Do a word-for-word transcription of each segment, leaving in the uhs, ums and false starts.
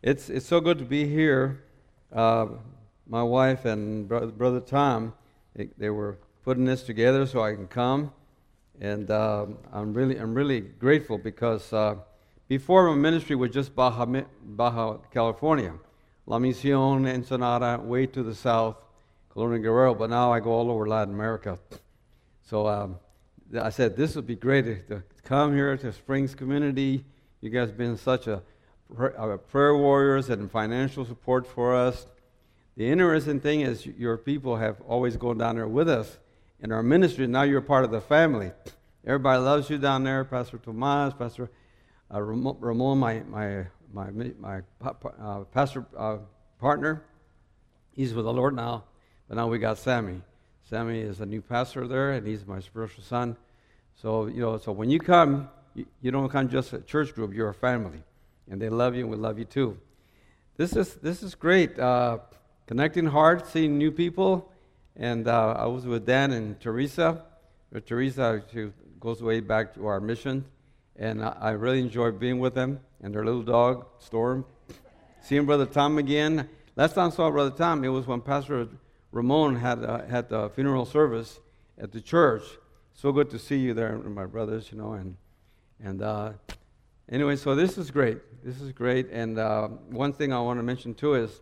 It's it's so good to be here. Uh, my wife and brother, brother Tom, they, they were putting this together so I can come, and uh, I'm really I'm really grateful because uh, before my ministry was just Baja Baja California, La Misión, Ensenada, way to the south, Colonia Guerrero. But now I go all over Latin America. So um, I said this would be great to come here to Springs Community. You guys have been such a Our prayer warriors and financial support for us. The interesting thing is your people have always gone down there with us in our ministry. Now you're part of the family. Everybody loves you down there. Pastor Tomas, Pastor uh, Ramon, my my my my uh, pastor uh, partner. He's with the Lord now, but now we got Sammy. Sammy is a new pastor there, and he's my spiritual son. So you know, so when you come, you, you don't come just a church group. You're a family. And they love you, and we love you too. This is this is great. Uh, connecting hearts, seeing new people. And uh, I was with Dan and Teresa. With Teresa, she goes way back to our mission. And I, I really enjoy being with them and their little dog, Storm. Seeing Brother Tom again. Last time I saw Brother Tom, it was when Pastor Ramon had uh, had the funeral service at the church. So good to see you there, my brothers, you know. And, and uh, anyway, so this is great. This is great, and uh, one thing I want to mention too is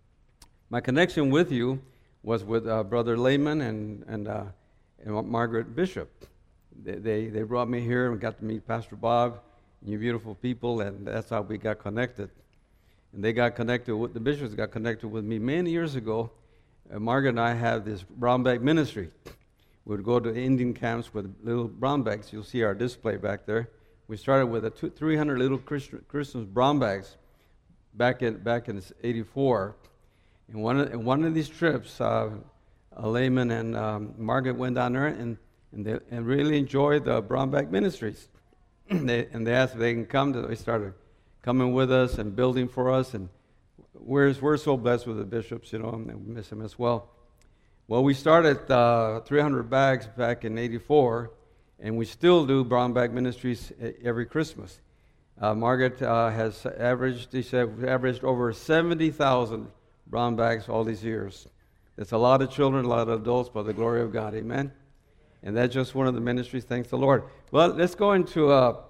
my connection with you was with uh, Brother Lehman and and, uh, and Margaret Bishop. They, they they brought me here and got to meet Pastor Bob, you beautiful people, and that's how we got connected. And they got connected with the bishops. Got connected with me many years ago. Uh, Margaret and I have this brown bag ministry. We would go to Indian camps with little brown bags. You'll see our display back there. We started with a two, three hundred little Christian, Christmas brown bags back in back in eighty-four. And one of, in one of these trips, uh, Layman and um, Margaret went down there and and, they, and really enjoyed the brown bag ministries. they, and they asked if they can come. To, they started coming with us and building for us. And we're we're so blessed with the bishops, you know, and we miss them as well. Well, we started uh, three hundred bags back in eighty-four. And we still do brown bag ministries every Christmas. Uh, Margaret uh, has averaged, she said, averaged over seventy thousand brown bags all these years. That's a lot of children, a lot of adults, by the glory of God, amen? And that's just one of the ministries, thanks the Lord. Well, let's go into, uh,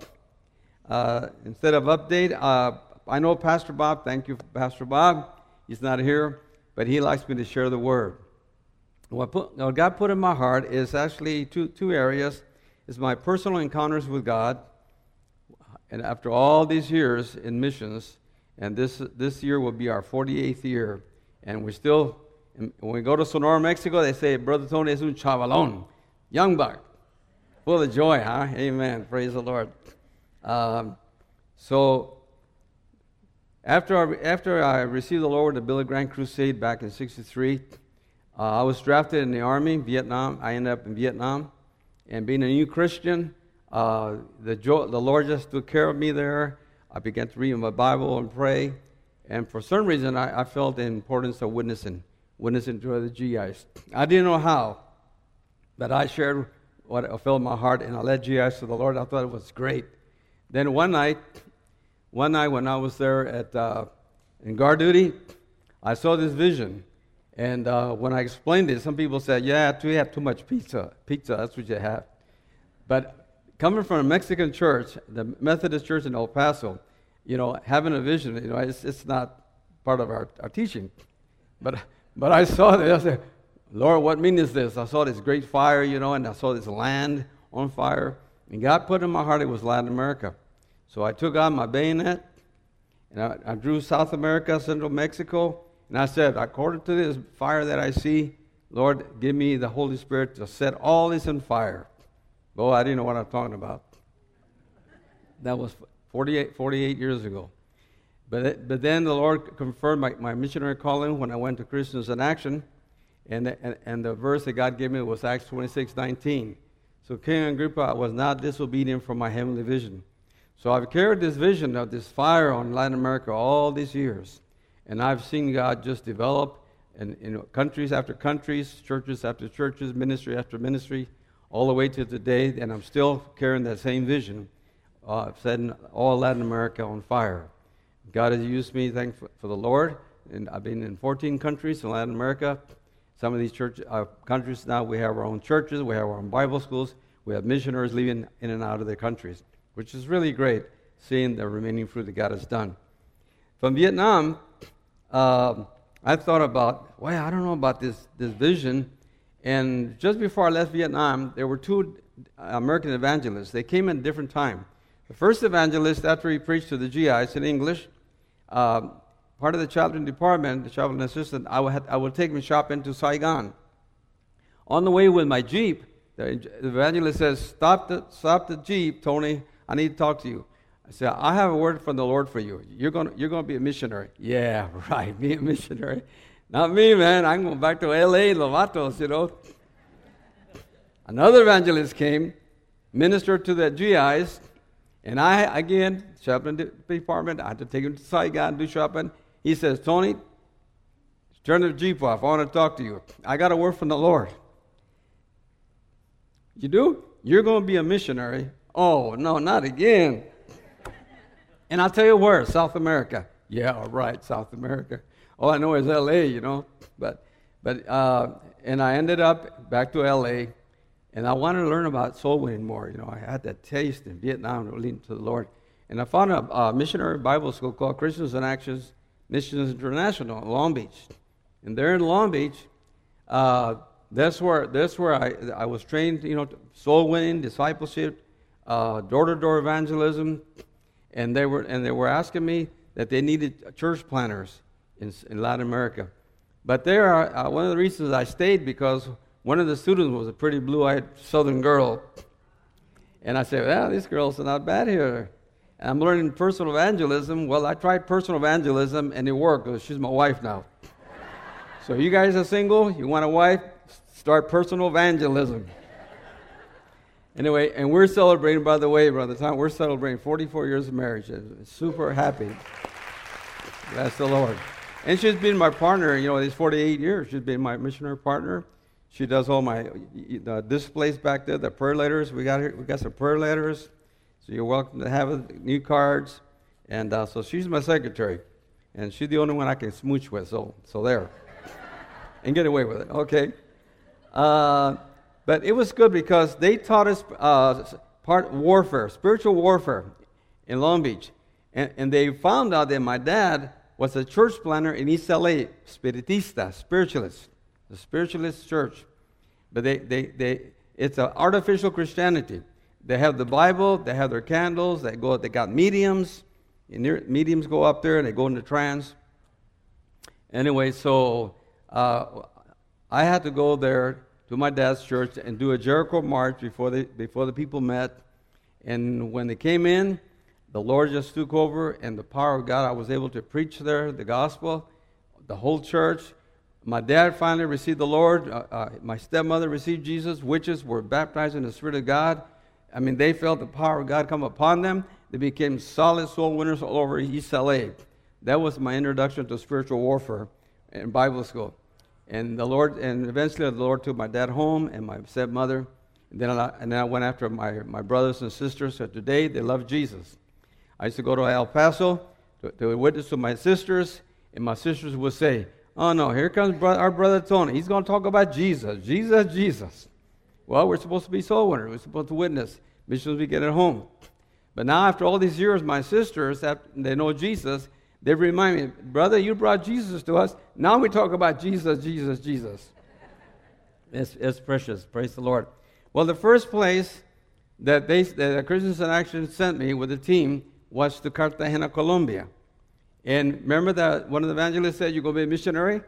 uh, instead of update, uh, I know Pastor Bob, thank you, Pastor Bob. He's not here, but he likes me to share the word. What, put, what God put in my heart is actually two two areas. Is my personal encounters with God, and after all these years in missions, and this this year will be our forty-eighth year, and we still, when we go to Sonora, Mexico, they say, Brother Tony es un chavalón, young buck, full of joy, huh? Amen, praise the Lord. Um, so, after I, after I received the Lord at the Billy Graham Crusade back in sixty-three, uh, I was drafted in the Army, Vietnam. I ended up in Vietnam. And being a new Christian, uh, the, jo- the Lord just took care of me there. I began to read my Bible and pray. And for some reason, I, I felt the importance of witnessing, witnessing to other G Is. I didn't know how, but I shared what I felt in my heart, and I led G Is to the Lord. I thought it was great. Then one night, one night when I was there at uh, in guard duty, I saw this vision. And uh, when I explained it, some people said, yeah, you have too much pizza. Pizza, that's what you have. But coming from a Mexican church, the Methodist church in El Paso, you know, having a vision, you know, it's, it's not part of our, our teaching. But but I saw this. I said, Lord, what mean is this? I saw this great fire, you know, and I saw this land on fire. And God put in my heart it was Latin America. So I took out my bayonet, and I, I drew South America, Central Mexico. And I said, according to this fire that I see, Lord, give me the Holy Spirit to set all this on fire. Oh, I didn't know what I'm talking about. That was forty-eight, forty-eight years ago. But it, but then the Lord confirmed my, my missionary calling when I went to Christians in Action. And the, and, and the verse that God gave me was Acts twenty-six nineteen. So King Agrippa was not disobedient from my heavenly vision. So I've carried this vision of this fire on Latin America all these years. And I've seen God just develop in, in countries after countries, churches after churches, ministry after ministry, all the way to today. And I'm still carrying that same vision of setting all Latin America on fire. God has used me, thank for, for the Lord. And I've been in fourteen countries in Latin America. Some of these church uh, countries now, we have our own churches, we have our own Bible schools, we have missionaries leaving in and out of their countries, which is really great, seeing the remaining fruit that God has done. From Vietnam, uh, I thought about, well, I don't know about this, this vision. And just before I left Vietnam, there were two American evangelists. They came at a different time. The first evangelist, after he preached to the G Is in English, uh, part of the chaplain department, the chaplain assistant, I would, have, I would take me shopping to Saigon. On the way with my Jeep, the evangelist says, stop the, stop the Jeep, Tony, I need to talk to you. I said, I have a word from the Lord for you. You're going you're going to be a missionary. Yeah, right, be a missionary. Not me, man. I'm going back to L A, Lovatos, you know. Another evangelist came, ministered to the G Is, and I, again, chaplain department, I had to take him to Saigon, do shopping. He says, Tony, turn the Jeep off. I want to talk to you. I got a word from the Lord. You do? You're going to be a missionary. Oh, no, not again. And I'll tell you where, South America. Yeah, right, South America. All I know is L A, you know. But, but, uh, and I ended up back to L A, and I wanted to learn about soul winning more. You know, I had that taste in Vietnam leading to the Lord. And I found a, a missionary Bible school called Christians in Action Missions International in Long Beach. And there in Long Beach, uh, that's where that's where I I was trained, you know, soul winning, discipleship, uh, door-to-door evangelism. And they were and they were asking me that they needed church planners in, in Latin America. But there, are, uh, one of the reasons I stayed because one of the students was a pretty blue-eyed Southern girl, and I said, "Well, these girls are not bad here." And I'm learning personal evangelism. Well, I tried personal evangelism, and it worked. Because she's my wife now. So you guys are single, you want a wife, start personal evangelism. Anyway, and we're celebrating, by the way, Brother Tom, we're celebrating forty-four years of marriage. Super happy. Bless the Lord. And she's been my partner, you know, these forty-eight years. She's been my missionary partner. She does all my uh, displays back there, the prayer letters. We got here, we got some prayer letters. So you're welcome to have new cards. And uh, so she's my secretary. And she's the only one I can smooch with, so so there. And get away with it, okay? Uh, but it was good because they taught us uh, part warfare, spiritual warfare in Long Beach. And, and they found out that my dad was a church planner in East L A, Spiritista, spiritualist, the spiritualist church. But they, they, they it's an artificial Christianity. They have the Bible, they have their candles, they go, they got mediums, and their mediums go up there and they go into trance. Anyway, so uh, I had to go there to my dad's church and do a Jericho march before the before the people met. And when they came in, the Lord just took over, and the power of God, I was able to preach there the gospel, the whole church. My dad finally received the Lord. Uh, uh, my stepmother received Jesus. Witches were baptized in the Spirit of God. I mean, they felt the power of God come upon them. They became solid soul winners all over East L A. That was my introduction to spiritual warfare in Bible school. And the Lord, and eventually the Lord took my dad home and my stepmother. And then I, and then I went after my, my brothers and sisters. So today they love Jesus. I used to go to El Paso to, to witness to my sisters, and my sisters would say, "Oh no, here comes bro- our brother Tony. He's going to talk about Jesus, Jesus, Jesus." Well, we're supposed to be soul winners. We're supposed to witness missions we get at home. But now, after all these years, my sisters, after they know Jesus, they remind me, "Brother, you brought Jesus to us. Now we talk about Jesus, Jesus, Jesus." It's, it's precious. Praise the Lord. Well, the first place that they, that Christians in Action sent me with a team was to Cartagena, Colombia. And remember that one of the evangelists said, "You're going to be a missionary?"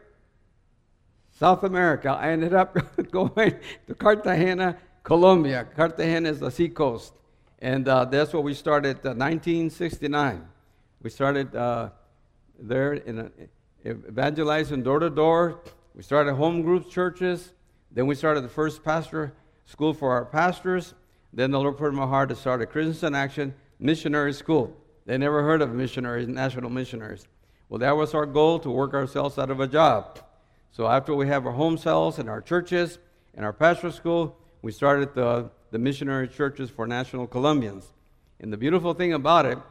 South America. I ended up going to Cartagena, Colombia. Cartagena is the seacoast. And uh, that's where we started in uh, nineteen sixty-nine. We started uh, there in a, evangelizing door to door. We started home groups, churches. Then we started the first pastor school for our pastors. Then the Lord put in my heart to start a Christians in Action missionary school. They never heard of missionaries, national missionaries. Well, that was our goal, to work ourselves out of a job. So after we have our home cells and our churches and our pastoral school, we started the, the missionary churches for national Colombians. And the beautiful thing about it,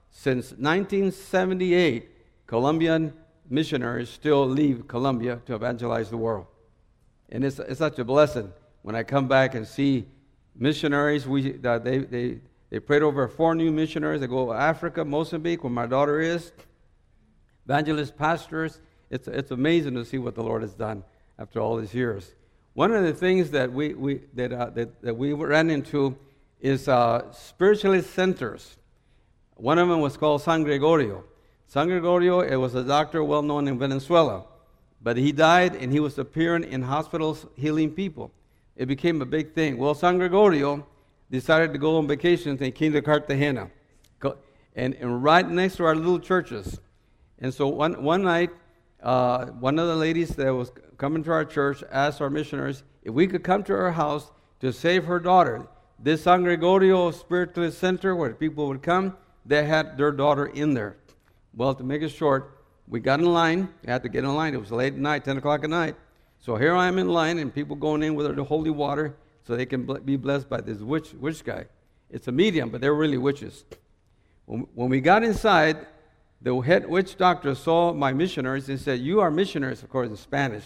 since nineteen seventy-eight, Colombian missionaries still leave Colombia to evangelize the world. And it's, it's such a blessing when I come back and see missionaries. We uh, they, they, they prayed over four new missionaries. They go to Africa, Mozambique, where my daughter is. Evangelist pastors. It's, it's amazing to see what the Lord has done after all these years. One of the things that we, we, that, uh, that, that we ran into is uh, spiritualist centers. One of them was called San Gregorio. San Gregorio, it was a doctor well known in Venezuela. But he died, and he was appearing in hospitals healing people. It became a big thing. Well, San Gregorio decided to go on vacation, and came to Cartagena. And, and right next to our little churches. And so one, one night, uh, one of the ladies that was coming to our church asked our missionaries if we could come to her house to save her daughter. This San Gregorio Spiritualist Center, where people would come, they had their daughter in there. Well, to make it short, we got in line. We had to get in line. It was late at night, ten o'clock at night. So here I am in line, and people going in with the holy water so they can be blessed by this witch, witch guy. It's a medium, but they're really witches. When, when we got inside, the head witch doctor saw my missionaries and said, "You are missionaries," of course, in Spanish.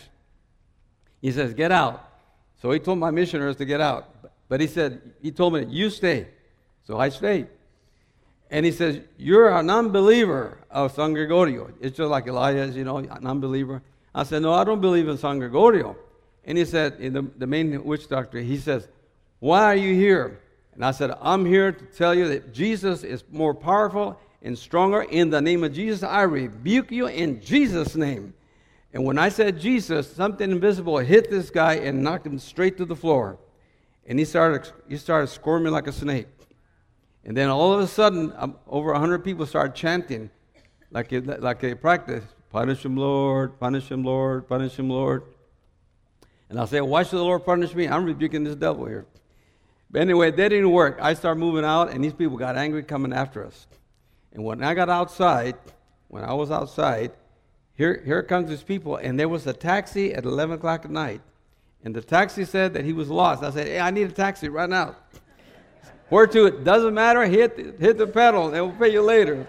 He says, "Get out." So he told my missionaries to get out. But he said, he told me, "You stay." So I stayed. And he says, "You're an unbeliever of San Gregorio." It's just like Elias, you know, an unbeliever. I said, "No, I don't believe in San Gregorio." And he said, in the, the main witch doctor, he says, "Why are you here?" And I said, "I'm here to tell you that Jesus is more powerful and stronger. In the name of Jesus, I rebuke you in Jesus' name." And when I said Jesus, something invisible hit this guy and knocked him straight to the floor. And he started he started squirming like a snake. And then all of a sudden, um, over a hundred people started chanting, like a, like they practice, "Punish him, Lord, punish him, Lord, punish him, Lord." And I said, "Why should the Lord punish me? I'm rebuking this devil here." But anyway, that didn't work. I started moving out, and these people got angry coming after us. And when I got outside, when I was outside, here, here comes these people, and there was a taxi at eleven o'clock at night. And the taxi said that he was lost. I said, "Hey, I need a taxi right now." Where to? It doesn't matter. Hit the, hit the pedal, and we'll pay you later.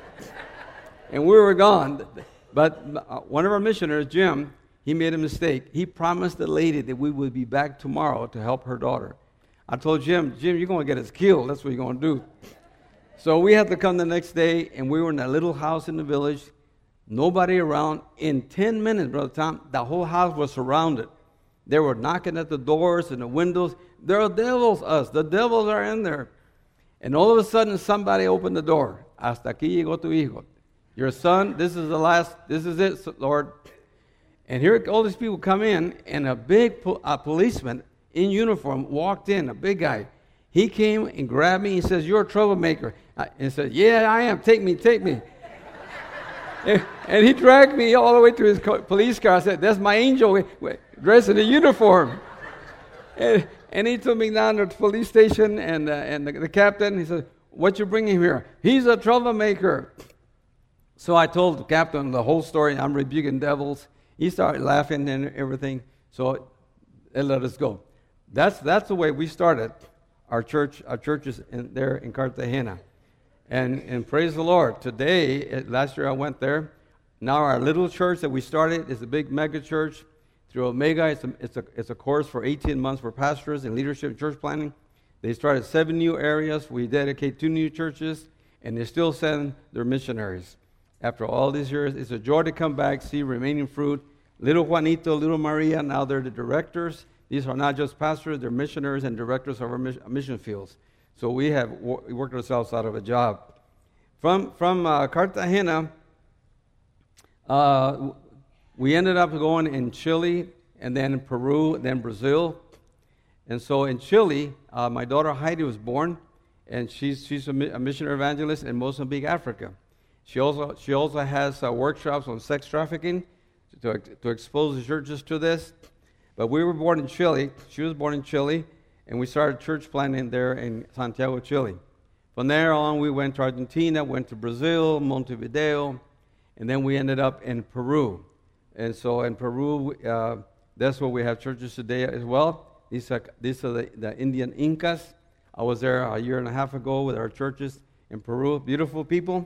And we were gone. But one of our missionaries, Jim, he made a mistake. He promised the lady that we would be back tomorrow to help her daughter. I told Jim, "Jim, you're going to get us killed. That's what you're going to do." So we had to come the next day, and we were in a little house in the village. Nobody around. In ten minutes, Brother Tom, the whole house was surrounded. They were knocking at the doors and the windows. There are devils, us. The devils are in there. And all of a sudden, somebody opened the door. "Hasta aquí llegó tu hijo. Your son, this is the last, this is it, Lord." And here all these people come in, and a big po- a policeman in uniform walked in, a big guy. He came and grabbed me. He says, "You're a troublemaker." I, and said, "Yeah, I am. Take me, take me." and, and he dragged me all the way to his co- police car. I said, "That's my angel dressed in a uniform." and, and he took me down to the police station, and, uh, and the, the captain, he said, "What you bringing here?" "He's a troublemaker." So I told the captain the whole story. I'm rebuking devils. He started laughing and everything. So they let us go. That's that's the way we started our church, our churches in, there in Cartagena. And and praise the Lord. Today, last year I went there. Now our little church that we started is a big mega church through Omega. It's a, it's a, it's a course for eighteen months for pastors and leadership and church planning. They started seven new areas. We dedicate two new churches, and they still send their missionaries. After all these years, it's a joy to come back, see remaining fruit. Little Juanito, little Maria, now they're the directors. These are not just pastors, they're missionaries and directors of our mission fields. So we have worked ourselves out of a job. From from uh, Cartagena, uh, we ended up going in Chile, and then Peru, and then Brazil. And so in Chile, uh, my daughter Heidi was born, and she's she's a, a missionary evangelist in Mozambique, Africa. She also she also has uh, workshops on sex trafficking to to expose the churches to this. But we were born in Chile. She was born in Chile, and we started church planting there in Santiago, Chile. From there on, we went to Argentina, went to Brazil, Montevideo, and then we ended up in Peru. And so in Peru, uh, that's where we have churches today as well. These are, these are the, the Indian Incas. I was there a year and a half ago with our churches in Peru. Beautiful people.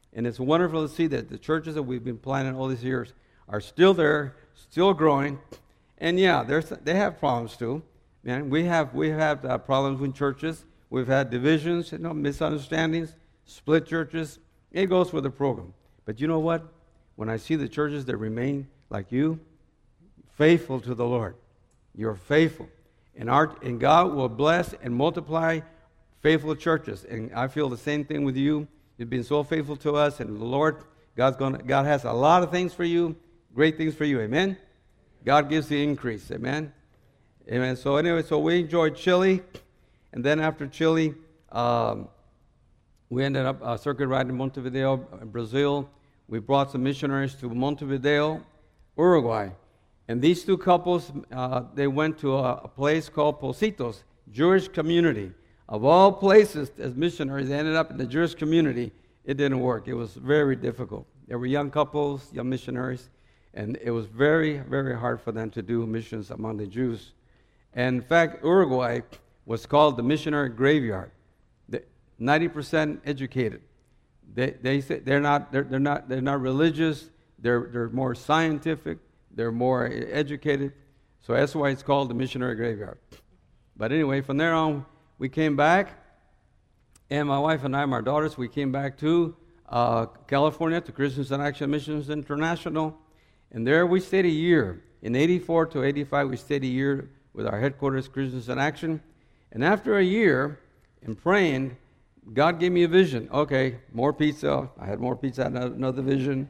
And it's wonderful to see that the churches that we've been planting all these years are still there, still growing. And yeah, there's, they have problems too. Man, we have we have uh, problems with churches. We've had divisions, you know, misunderstandings, split churches. It goes with the program. But you know what? When I see the churches that remain like you, faithful to the Lord, you're faithful. And, our, and God will bless and multiply faithful churches. And I feel the same thing with you. You've been so faithful to us. And the Lord, God's gonna, God has a lot of things for you, great things for you. Amen? God gives the increase. Amen? Amen. So anyway, so we enjoyed Chile. And then after Chile, um, we ended up uh, circuit riding in Montevideo, Brazil. We brought some missionaries to Montevideo, Uruguay. And these two couples, uh, they went to a, a place called Pocitos, Jewish community. Of all places, as missionaries, they ended up in the Jewish community. It didn't work. It was very difficult. They were young couples, young missionaries, and it was very, very hard for them to do missions among the Jews. And in fact, Uruguay was called the missionary graveyard. The, ninety percent educated. They they say they're not they're, they're not they're not religious. They're they're more scientific. They're more educated. So that's why it's called the missionary graveyard. But anyway, from there on, we came back, and my wife and I, my daughters, we came back to uh, California, to Christians in Action Missions International. And there we stayed a year. In eighty-four to eighty-five, we stayed a year with our headquarters, Christians in Action. And after a year in praying, God gave me a vision. Okay, more pizza. I had more pizza, another vision.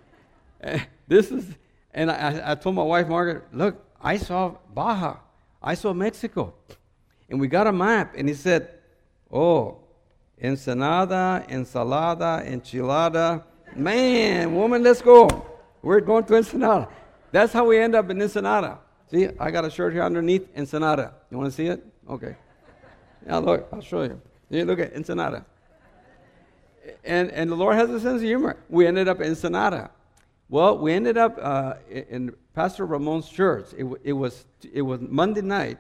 This is, and I, I told my wife, Margaret, look, I saw Baja. I saw Mexico. And we got a map, and he said, oh, Ensenada, Ensalada, Enchilada. Man, woman, let's go. We're going to Ensenada. That's how we end up in Ensenada. See, I got a shirt here underneath, Ensenada. You want to see it? Okay. Yeah, look, I'll show you. You look at Ensenada. And and the Lord has a sense of humor. We ended up in Ensenada. Well, we ended up uh, in Pastor Ramon's church. It, it was it was Monday night.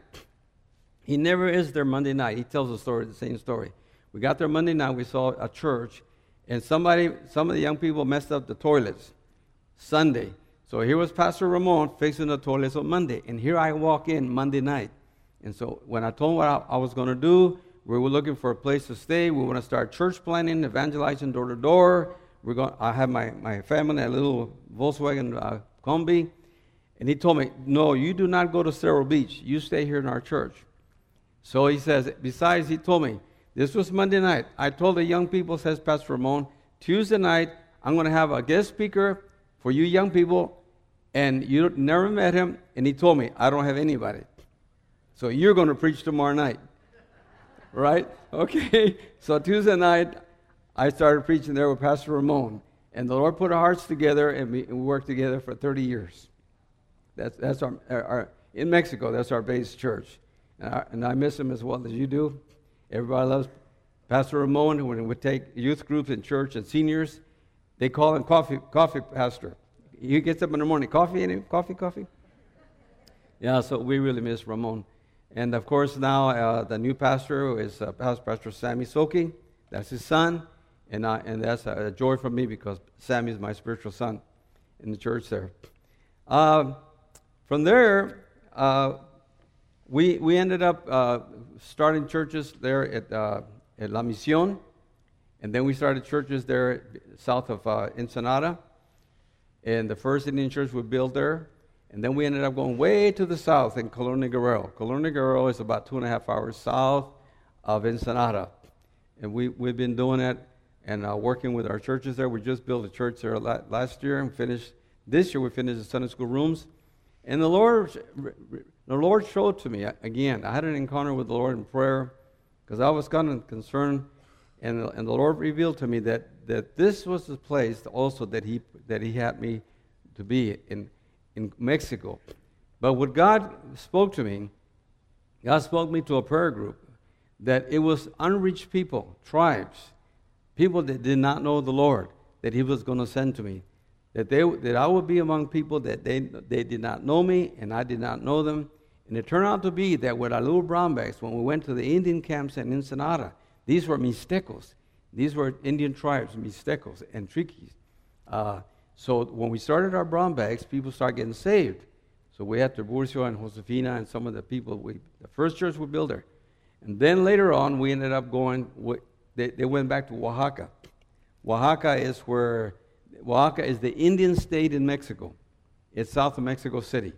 He never is there Monday night. He tells the story, the same story. We got there Monday night. We saw a church, and somebody, some of the young people messed up the toilets Sunday. So here was Pastor Ramon fixing the toilets on Monday, and here I walk in Monday night. And so when I told him what I, I was going to do, we were looking for a place to stay. We want to start church planning, evangelizing door to door. We're going. I have my, my family, a little Volkswagen uh, Combi. And he told me, no, you do not go to Cerro Beach. You stay here in our church. So he says, besides, he told me, this was Monday night. I told the young people, says Pastor Ramon, Tuesday night, I'm going to have a guest speaker for you young people. And you never met him. And he told me, I don't have anybody. So you're going to preach tomorrow night. Right? Okay. So Tuesday night, I started preaching there with Pastor Ramon. And the Lord put our hearts together, and we, and we worked together for thirty years. That's that's our, our, our in Mexico, that's our base church. And I, and I miss him as well as you do. Everybody loves Pastor Ramon. When we take youth groups in church and seniors, they call him coffee, coffee pastor. He gets up in the morning, coffee, any coffee, coffee? Yeah, so we really miss Ramon. And of course now uh, the new pastor is uh, Pastor Sammy Soki. That's his son. And, I, and that's a, a joy for me because Sammy is my spiritual son in the church there. Uh, from there, uh, we we ended up uh, starting churches there at, uh, at La Misión. And then we started churches there south of uh, Ensenada. And the first Indian church we built there. And then we ended up going way to the south in Colonia Guerrero. Colonia Guerrero is about two and a half hours south of Ensenada. And we, we've been doing it and uh, working with our churches there. We just built a church there last year and finished. This year we finished the Sunday school rooms. And the Lord, the Lord showed to me, again, I had an encounter with the Lord in prayer because I was kind of concerned. And, and the Lord revealed to me that, that this was the place also that he, that he had me to be in in Mexico. But what God spoke to me, God spoke me to a prayer group, that it was unreached people, tribes, people that did not know the Lord, that he was going to send to me, that they that I would be among people that they they did not know me, and I did not know them. And it turned out to be that with our little brown bags, when we went to the Indian camps in Ensenada, these were Mixtecos. These were Indian tribes, Mixtecos and Triquis. Uh, so when we started our brown bags, people started getting saved. So we had Tiburcio and Josefina and some of the people, we, the first church we built there. And then later on, we ended up going, they, they went back to Oaxaca. Oaxaca is where, Oaxaca is the Indian state in Mexico. It's south of Mexico City.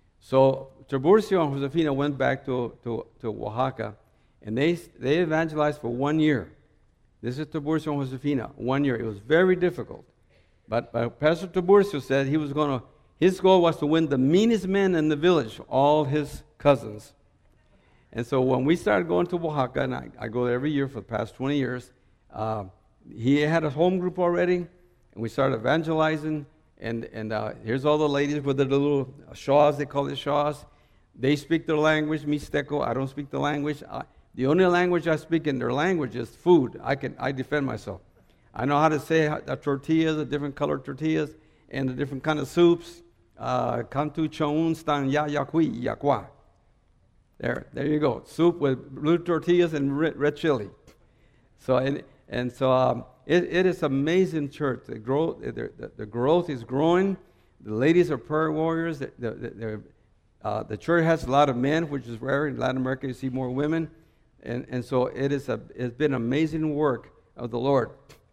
So Tiburcio and Josefina went back to, to, to Oaxaca, and they, they evangelized for one year. This is Tiburcio and Josefina, one year. It was very difficult. But, but Pastor Tiburcio said he was going to, his goal was to win the meanest men in the village, all his cousins. And so when we started going to Oaxaca, and I, I go there every year for the past twenty years, uh, he had a home group already, and we started evangelizing. And and uh, here's all the ladies with the little shawls, they call it shawls. They speak their language, Mixteco. I don't speak the language. I, the only language I speak in their language is food. I can I defend myself. I know how to say uh, tortillas, the different colored tortillas, and the different kind of soups. Cantu choun stan ya yakui yakwa. There, there you go. Soup with blue tortillas and red, red chili. So and and so. Um, It, it is amazing church. The growth, the, the, the growth is growing. The ladies are prayer warriors. The, the, the, uh, the church has a lot of men, which is rare. In Latin America, you see more women. And, and so it is a, it's been amazing work of the Lord.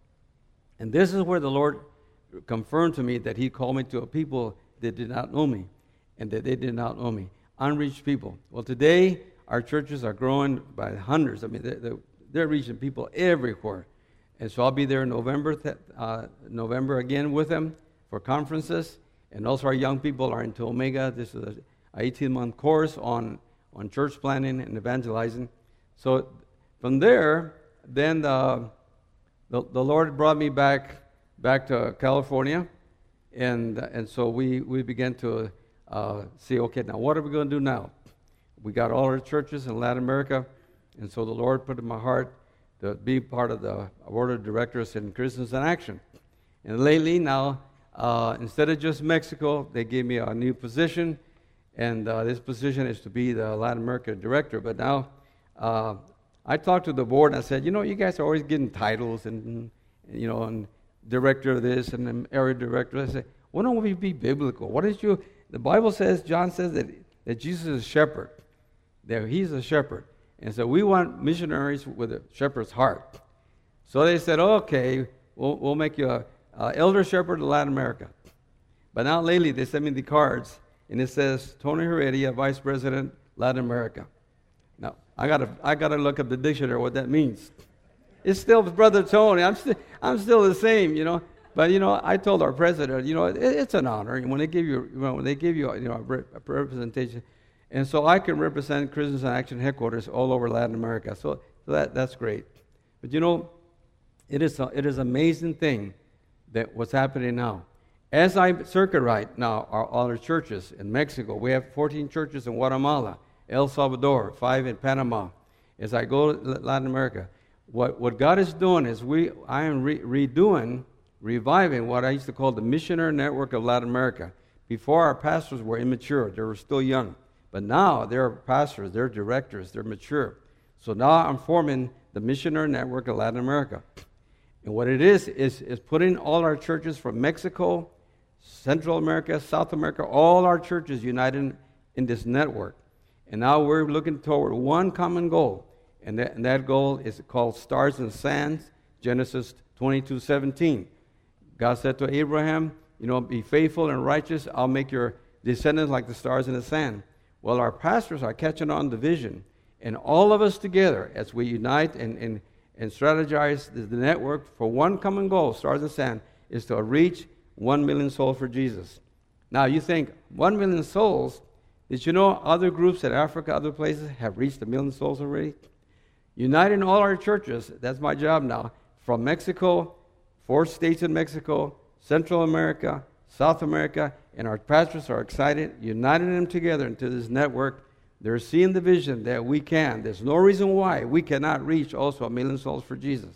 And this is where the Lord confirmed to me that he called me to a people that did not know me and that they did not know me. Unreached people. Well, today, our churches are growing by hundreds. I mean, they're, they're reaching people everywhere. And so I'll be there in November, th- uh, November again with them for conferences. And also our young people are into Omega. This is an eighteen-month course on, on church planning and evangelizing. So from there, then the, the, the Lord brought me back back to California. And and so we, we began to uh, see, okay, now what are we going to do now? We got all our churches in Latin America. And so the Lord put in my heart to be part of the board of directors in Christians in Action. And lately now, uh, instead of just Mexico, they gave me a new position, and uh, this position is to be the Latin America director. But now, uh, I talked to the board, and I said, you know, you guys are always getting titles, and, and you know, and director of this, and area director. I said, why don't we be biblical? What is you, the Bible says, John says that, that Jesus is a shepherd, that he's a shepherd. And so we want missionaries with a shepherd's heart. So they said, okay, we'll, we'll make you a, a elder shepherd of Latin America. But now lately they sent me the cards, and it says, Tony Heredia, Vice President, Latin America. Now, I got to I gotta look up the dictionary what that means. It's still Brother Tony. I'm, st- I'm still the same, you know. But, you know, I told our president, you know, it, it's an honor. And when they give you, you know, when they give you, you know, a, re- a representation, and so I can represent Christians in Action headquarters all over Latin America. So, so that that's great. But you know, it is a, it is an amazing thing that what's happening now. As I circuit right now, our other churches in Mexico, we have fourteen churches in Guatemala, El Salvador, five in Panama. As I go to Latin America, what what God is doing is we I am re- redoing, reviving what I used to call the missionary network of Latin America. Before, our pastors were immature; they were still young. But now they're pastors, they're directors, they're mature. So now I'm forming the missionary network of Latin America. And what it is, is, is putting all our churches from Mexico, Central America, South America, all our churches united in, in this network. And now we're looking toward one common goal. And that, and that goal is called Stars and Sands, Genesis twenty-two seventeen. God said to Abraham, you know, be faithful and righteous, I'll make your descendants like the stars in the sand. Well, our pastors are catching on the vision, and all of us together, as we unite and, and, and strategize the, the network for one common goal, Stars and Sand, is to reach one million souls for Jesus. Now, you think, one million souls, did you know other groups in Africa, other places, have reached a million souls already? Uniting all our churches, that's my job now, from Mexico, four states in Mexico, Central America, South America, and our pastors are excited, uniting them together into this network. They're seeing the vision that we can. There's no reason why we cannot reach also a million souls for Jesus.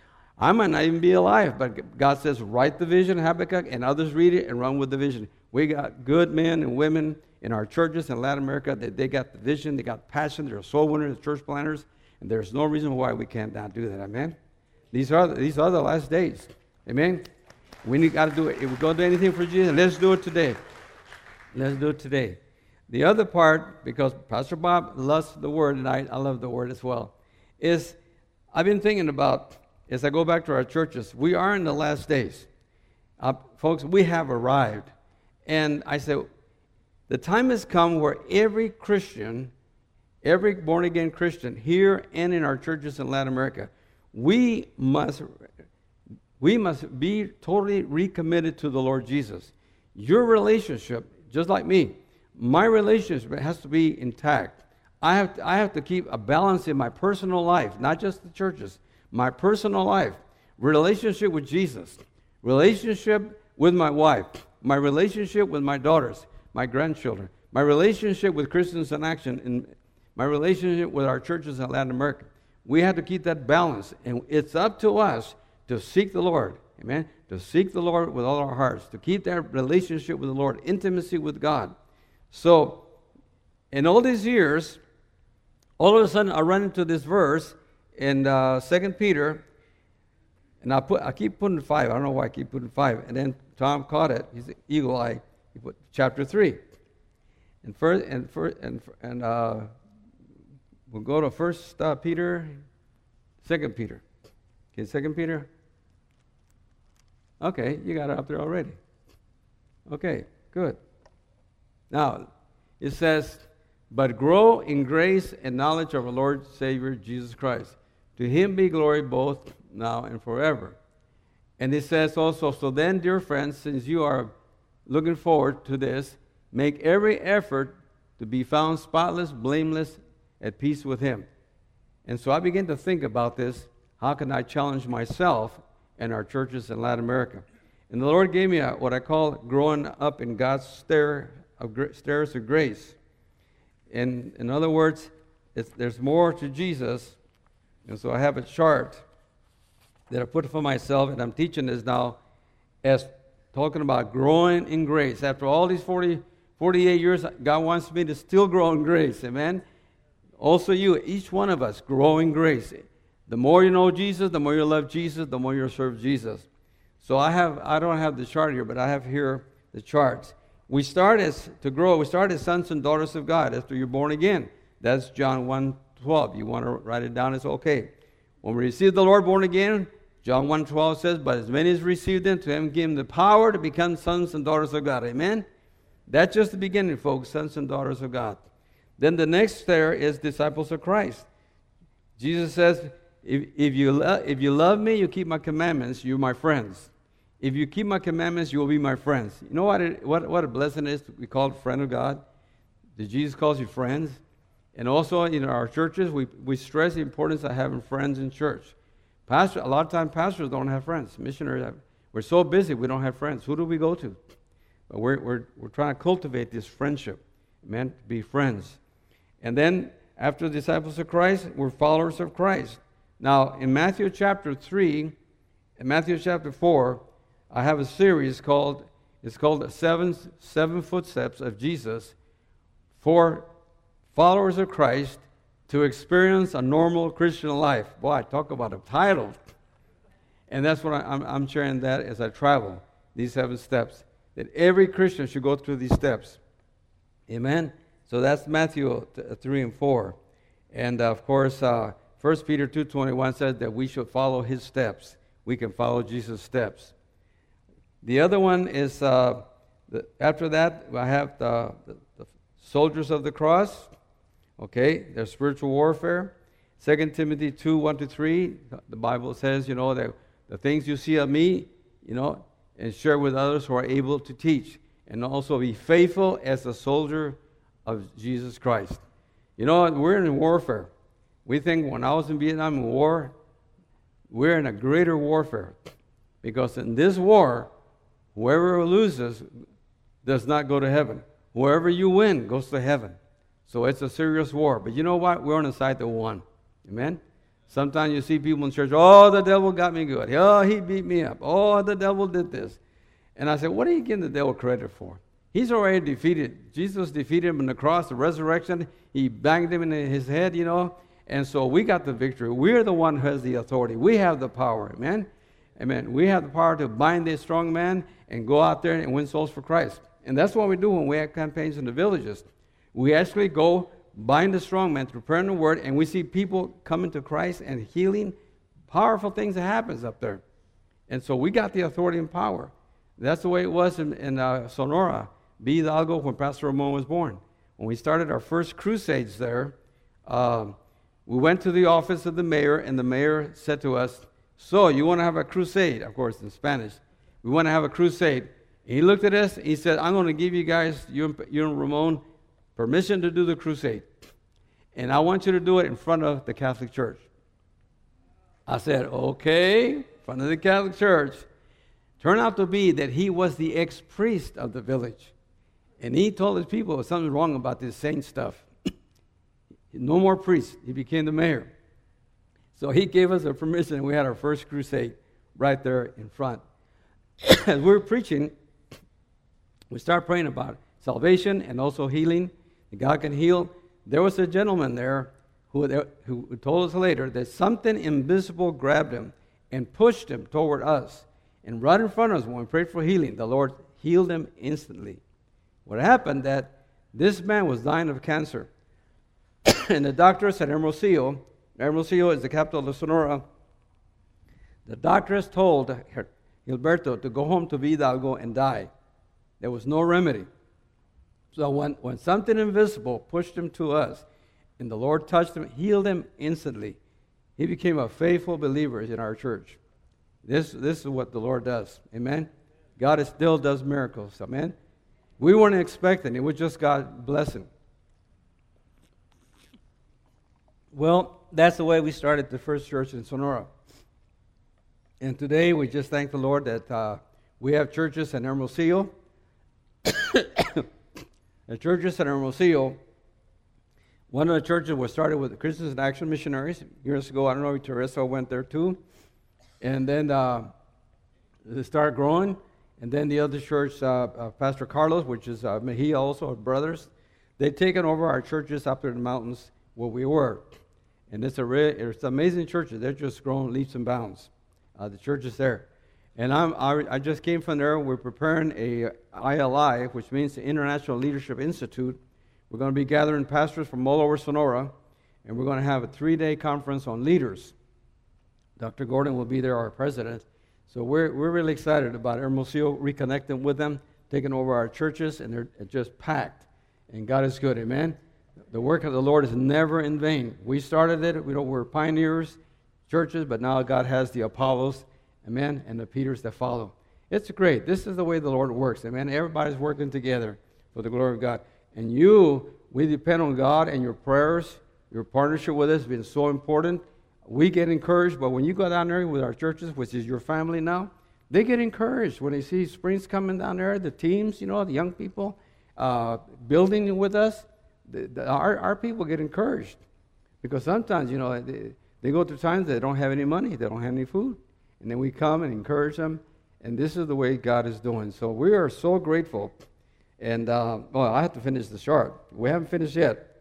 I might not even be alive, but God says, write the vision, Habakkuk, and others read it and run with the vision. We got good men and women in our churches in Latin America that they got the vision, they got passion, they're soul winners, church planners, and there's no reason why we can't not do that. Amen? These are these are the last days. Amen. We need got to do it. If we're going to do anything for Jesus, let's do it today. Let's do it today. The other part, because Pastor Bob loves the Word, and I, I love the Word as well, is I've been thinking about, as I go back to our churches, we are in the last days. Uh, folks, we have arrived. And I said, the time has come where every Christian, every born-again Christian here and in our churches in Latin America, we must, we must be totally recommitted to the Lord Jesus. Your relationship, just like me, my relationship has to be intact. I have to, I have to keep a balance in my personal life, not just the churches. My personal life, relationship with Jesus, relationship with my wife, my relationship with my daughters, my grandchildren, my relationship with Christians in Action, and my relationship with our churches in Latin America. We have to keep that balance, and it's up to us to seek the Lord, amen, to seek the Lord with all our hearts, to keep that relationship with the Lord, intimacy with God. So, in all these years, all of a sudden I run into this verse in uh, Second Peter, and I put I keep putting five. I don't know why I keep putting five. And then Tom caught it. He's an eagle eye. He put chapter three. And first and first and and uh, we'll go to First uh, Peter, Second Peter. Okay, Second Peter. Okay, you got it up there already. Okay, good. Now it says, "But grow in grace and knowledge of our Lord Savior Jesus Christ. To Him be glory both now and forever." And it says also, "So then, dear friends, since you are looking forward to this, make every effort to be found spotless, blameless, at peace with Him." And so I began to think about this. How can I challenge myself and our churches in Latin America? And the Lord gave me a, what I call growing up in God's stair of, stairs of grace. In, in other words, it's, there's more to Jesus. And so I have a chart that I put for myself, and I'm teaching this now as talking about growing in grace. After all these forty, forty-eight years, God wants me to still grow in grace, amen? Also you, each one of us, grow in grace. The more you know Jesus, the more you love Jesus, the more you serve Jesus. So I have, I don't have the chart here, but I have here the charts. We start as, to grow, we start as sons and daughters of God after you're born again. That's John one twelve. You want to write it down, it's okay. When we receive the Lord born again, John one twelve says, "But as many as received Him, to Him give Him the power to become sons and daughters of God." Amen? That's just the beginning, folks, sons and daughters of God. Then the next there is disciples of Christ. Jesus says, if, if, you lo- if you love me, you keep my commandments, you're my friends. If you keep my commandments, you will be my friends. You know what, it, what, what a blessing it is to be called friend of God? That Jesus calls you friends. And also in our churches, we, we stress the importance of having friends in church. Pastor, a lot of times pastors don't have friends. Missionaries, have, we're so busy, we don't have friends. Who do we go to? But we're, we're, we're trying to cultivate this friendship. Amen? To be friends. And then, after the disciples of Christ, we're followers of Christ. Now, in Matthew chapter three, in Matthew chapter four, I have a series called, it's called Seven, Seven Footsteps of Jesus for followers of Christ to experience a normal Christian life. Boy, talk about a title. And that's what I, I'm, I'm sharing that as I travel, these seven steps. That every Christian should go through these steps. Amen? So that's Matthew three and four. And uh, of course, uh, First Peter two twenty-one says that we should follow His steps. We can follow Jesus' steps. The other one is, uh, the, after that, I have the, the, the soldiers of the cross. Okay, there's spiritual warfare. Second Timothy two, one to three, the Bible says, you know, that the things you see of me, you know, and share with others who are able to teach. And also be faithful as a soldier of Jesus Christ. You know, we're in warfare. We think when I was in Vietnam in war, we're in a greater warfare. Because in this war, whoever loses does not go to heaven. Whoever you win goes to heaven. So it's a serious war. But you know what? We're on the side that won. Amen? Sometimes you see people in church, "Oh, the devil got me good. Oh, he beat me up. Oh, the devil did this." And I said, what are you giving the devil credit for? He's already defeated. Jesus defeated him on the cross, the resurrection. He banged him in his head, you know. And so we got the victory. We're the one who has the authority. We have the power. Amen? Amen. We have the power to bind this strong man and go out there and win souls for Christ. And that's what we do when we have campaigns in the villages. We actually go bind the strong man through prayer and the word, and we see people coming to Christ and healing. Powerful things that happens up there. And so we got the authority and power. That's the way it was in, in uh, Sonora, B. Hidalgo, when Pastor Ramon was born. When we started our first crusades there, um, we went to the office of the mayor, and the mayor said to us, so you want to have a crusade? Of course, in Spanish. We want to have a crusade. And he looked at us, he said, I'm going to give you guys, you and, you and Ramon, permission to do the crusade. And I want you to do it in front of the Catholic Church. I said, okay, in front of the Catholic Church. Turned out to be that he was the ex-priest of the village. And he told his people something wrong about this saint stuff. No more priests. He became the mayor. So he gave us a permission, and we had our first crusade right there in front. As we were preaching, we started praying about salvation and also healing. God can heal. There was a gentleman there who, who told us later that something invisible grabbed him and pushed him toward us. And right in front of us, when we prayed for healing, the Lord healed him instantly. What happened that this man was dying of cancer. And the doctors at Hermosillo, Hermosillo is the capital of Sonora, the doctors told Gilberto to go home to Hidalgo and die. There was no remedy. So when, when something invisible pushed him to us, and the Lord touched him, healed him instantly, he became a faithful believer in our church. This, this is what the Lord does. Amen? God is, still does miracles. Amen? We weren't expecting. It was just God's blessing. Well, that's the way we started the first church in Sonora. And today we just thank the Lord that uh, we have churches in Hermosillo. The churches in Hermosillo, one of the churches was started with the Christians in Action Missionaries. Years ago, I don't know if Teresa went there too. And then uh, they started growing. And then the other church, uh, uh, Pastor Carlos, which is uh, Mejia also, our brothers, they've taken over our churches up there in the mountains where we were. And it's a re- it's amazing churches. They're just growing leaps and bounds. Uh, the church is there. And I'm, I, I just came from there. We're preparing a I L I, which means the International Leadership Institute. We're going to be gathering pastors from all over Sonora, and we're going to have a three-day conference on leaders. Doctor Gordon will be there, our president. So we're we're really excited about Hermosillo, reconnecting with them, taking over our churches, and they're just packed. And God is good, amen? The work of the Lord is never in vain. We started it. We don't, we're pioneers, churches, but now God has the Apollos, amen, and the Peters that follow. It's great. This is the way the Lord works, amen? Everybody's working together for the glory of God. And you, we depend on God and your prayers. Your partnership with us has been so important. We get encouraged, but when you go down there with our churches, which is your family now, they get encouraged when they see Springs coming down there, the teams, you know, the young people uh, building with us. The, the, our, our people get encouraged because sometimes, you know, they, they go through times they don't have any money, they don't have any food, and then we come and encourage them, and this is the way God is doing. So we are so grateful. And, uh, well, I have to finish the chart. We haven't finished yet.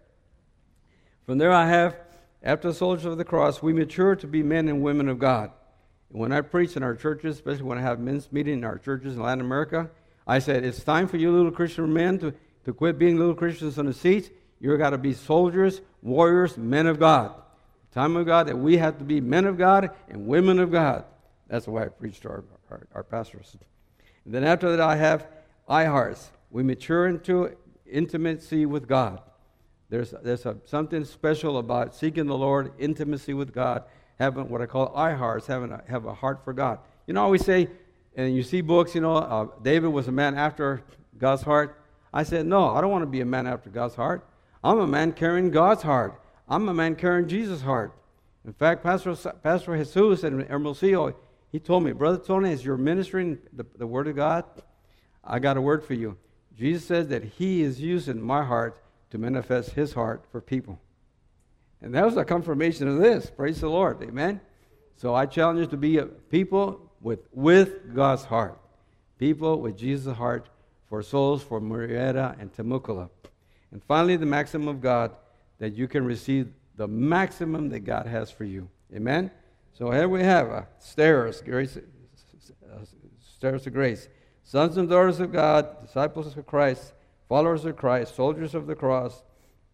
From there I have, after the soldiers of the cross, we mature to be men and women of God. And when I preach in our churches, especially when I have men's meeting in our churches in Latin America, I said, it's time for you little Christian men to, to quit being little Christians on the seats. You've got to be soldiers, warriors, men of God. Time of God that we have to be men of God and women of God. That's why I preach to our, our, our pastors. And then after that I have iHearts. We mature into intimacy with God. There's there's a, something special about seeking the Lord, intimacy with God, having what I call iHearts, having a, have a heart for God. You know, I always say, and you see books, you know, uh, David was a man after God's heart. I said, no, I don't want to be a man after God's heart. I'm a man carrying God's heart. I'm a man carrying Jesus' heart. In fact, Pastor Pastor Jesus in Hermosillo, he told me, Brother Tony, as you're ministering the, the Word of God, I got a word for you. Jesus says that he is using my heart to manifest his heart for people. And that was a confirmation of this. Praise the Lord. Amen. So I challenge you to be a people with, with God's heart. People with Jesus' heart for souls for Murrieta and Temecula. And finally, the maxim of God that you can receive the the maximum that God has for you. Amen? So here we have uh, stairs, grace, uh, stairs of grace. Sons and daughters of God, disciples of Christ, followers of Christ, soldiers of the cross,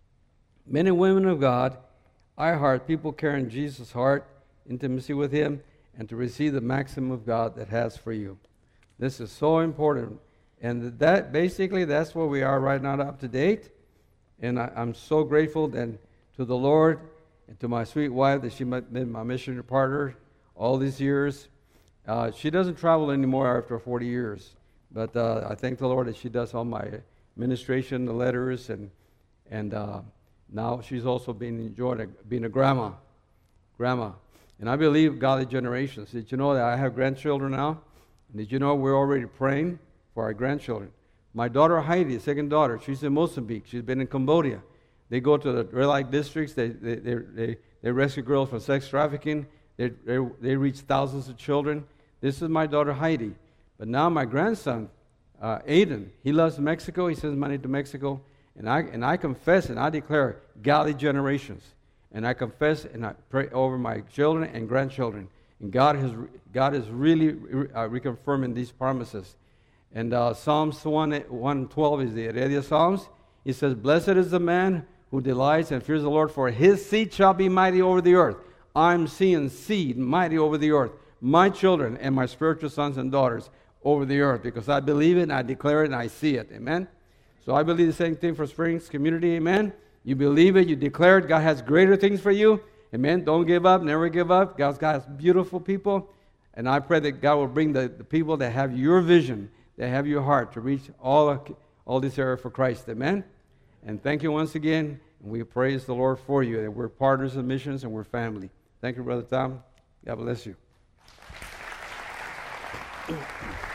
men and women of God, I heart, people carrying Jesus' heart, intimacy with Him, and to receive the maximum of God that has for you. This is so important. And that basically, that's where we are right now, up to date. And I, I'm so grateful then to the Lord and to my sweet wife that she been my missionary partner all these years. Uh, she doesn't travel anymore after forty years. But uh, I thank the Lord that she does all my administration, the letters, and and uh, now she's also been enjoying a, being a grandma. Grandma. And I believe godly generations. Did you know that I have grandchildren now? And did you know we're already praying for our grandchildren? My daughter Heidi, second daughter, she's in Mozambique. She's been in Cambodia. They go to the red light districts. They they they they, they rescue girls from sex trafficking. They, they they reach thousands of children. This is my daughter Heidi. But now my grandson, uh, Aiden, he loves Mexico. He sends money to Mexico. And I and I confess and I declare godly generations. And I confess and I pray over my children and grandchildren. And God has God is really uh, reconfirming these promises. And uh, Psalms one twelve is the Heredia Psalms. It says, "Blessed is the man who delights and fears the Lord, for his seed shall be mighty over the earth." I'm seeing seed mighty over the earth. My children and my spiritual sons and daughters over the earth, because I believe it and I declare it and I see it. Amen? So I believe the same thing for Springs Community. Amen? You believe it, you declare it. God has greater things for you. Amen? Don't give up, never give up. God's got beautiful people. And I pray that God will bring the, the people that have your vision, that have your heart to reach all, all this area for Christ. Amen? And thank you once again. And we praise the Lord for you. And we're partners in missions and we're family. Thank you, Brother Tom. God bless you.